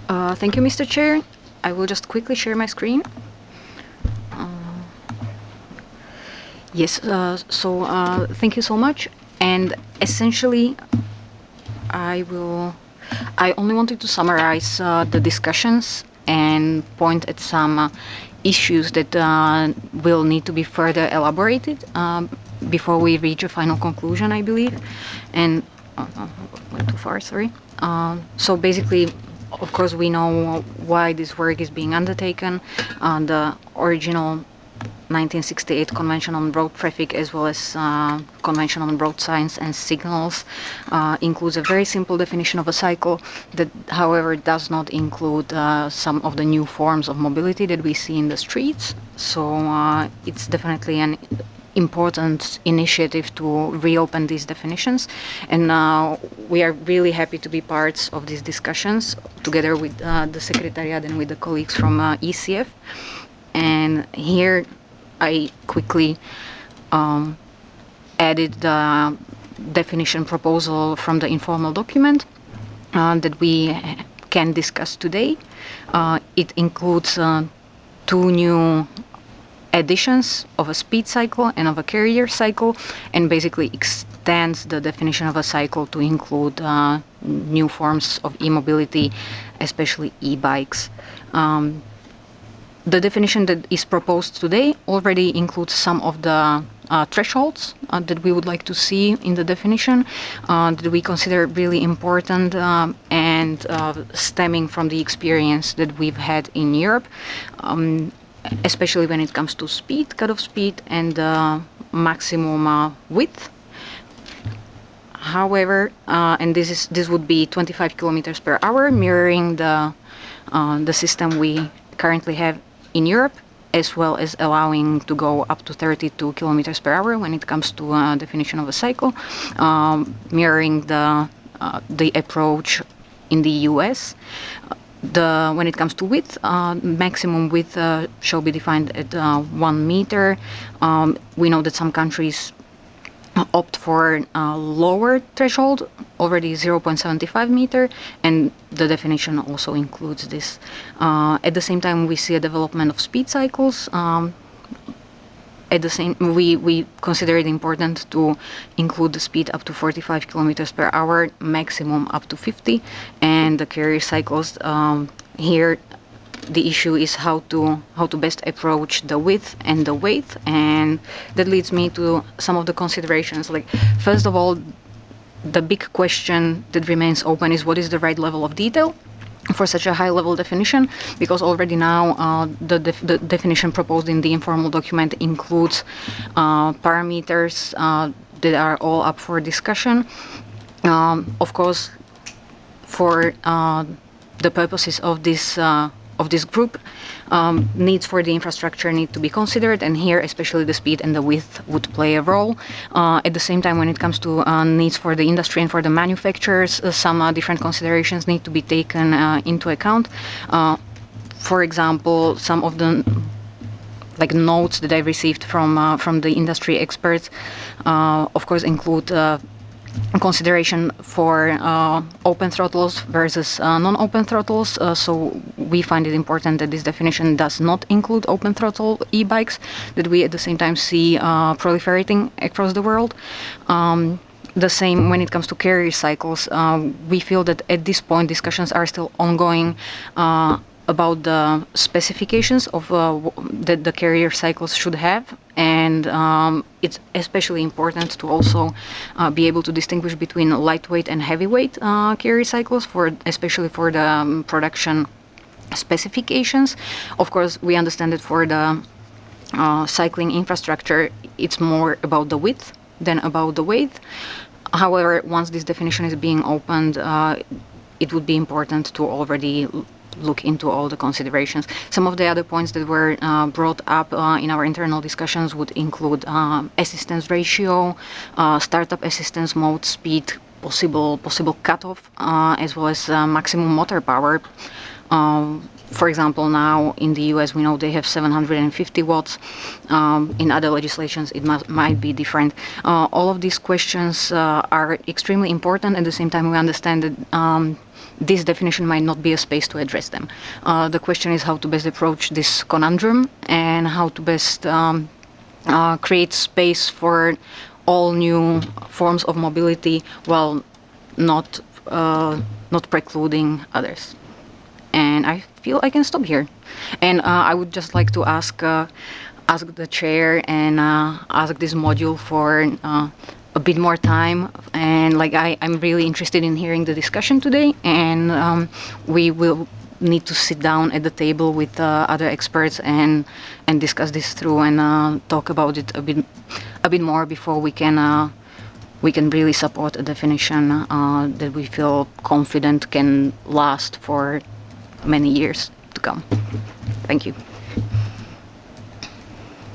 Thank you, Mr. Chair. I will just quickly share my screen. Yes, thank you so much. And essentially, I will. I only wanted to summarize the discussions and point at some issues that will need to be further elaborated before we reach a final conclusion, I believe. And went too far, sorry. So basically, of course, we know why this work is being undertaken. The original 1968 Convention on Road Traffic, as well as Convention on Road Signs and Signals, includes a very simple definition of a cycle that, however, does not include some of the new forms of mobility that we see in the streets. So it's definitely an important initiative to reopen these definitions, and we are really happy to be parts of these discussions together with the Secretariat and with the colleagues from ECF. And here I quickly added the definition proposal from the informal document that we can discuss today. It includes two new additions of a speed cycle and of a carrier cycle, and basically extends the definition of a cycle to include new forms of e-mobility, especially e-bikes. The definition that is proposed today already includes some of the thresholds that we would like to see in the definition, that we consider really important and stemming from the experience that we've had in Europe, especially when it comes to speed, cutoff speed, and maximum width. However, and this would be 25 kilometers per hour, mirroring the system we currently have in Europe, as well as allowing to go up to 32 kilometers per hour when it comes to definition of a cycle, mirroring the approach in the US. When it comes to width, maximum width shall be defined at 1 meter. We know that some countries opt for a lower threshold, already 0.75 meter, and the definition also includes this. At the same time, we see a development of speed cycles. We consider it important to include the speed up to 45 kilometers per hour, maximum up to 50, and the carrier cycles. Here, the issue is how to best approach the width and the weight, and that leads me to some of the considerations. Like, first of all, the big question that remains open is what is the right level of detail for such a high-level definition, because already now the definition proposed in the informal document includes parameters that are all up for discussion. Of course, for the purposes of this group, needs for the infrastructure need to be considered, and here especially the speed and the width would play a role. At the same time, when it comes to needs for the industry and for the manufacturers, some different considerations need to be taken into account. For example, some of the notes that I received from the industry experts, of course, include consideration for open throttles versus non-open throttles. So we find it important that this definition does not include open throttle e-bikes that we at the same time see proliferating across the world. The same when it comes to carrier cycles. We feel that at this point discussions are still ongoing about the specifications of that the carrier cycles should have, and it's especially important to also be able to distinguish between lightweight and heavyweight carrier cycles, especially for the production specifications. Of course, we understand that for the cycling infrastructure, it's more about the width than about the weight. However, once this definition is being opened, it would be important to already look into all the considerations. Some of the other points that were brought up in our internal discussions would include assistance ratio, startup assistance mode, speed, possible cutoff, as well as maximum motor power. For example, now in the US, we know they have 750 watts. In other legislations, it might be different. All of these questions are extremely important. At the same time, we understand that this definition might not be a space to address them. The question is how to best approach this conundrum and how to best create space for all new forms of mobility while not not precluding others. And I feel I can stop here. And I would just like to ask the chair and ask this module for a bit more time. And like I'm really interested in hearing the discussion today, and we will need to sit down at the table with other experts and discuss this through and talk about it a bit more before we can really support a definition that we feel confident can last for many years to come. Thank you.